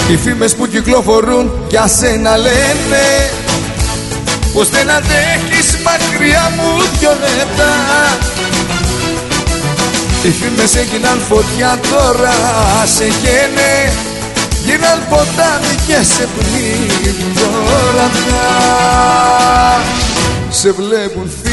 Οι φήμες που κυκλοφορούν για σένα λένε πως δεν αντέχεις μακριά μου 2 λεπτά. Οι φήμες έγιναν φωτιά, τώρα σε καίνε. Γίναν ποτάμι και σε πνίγουν τώρα πια. Σε βλέπουν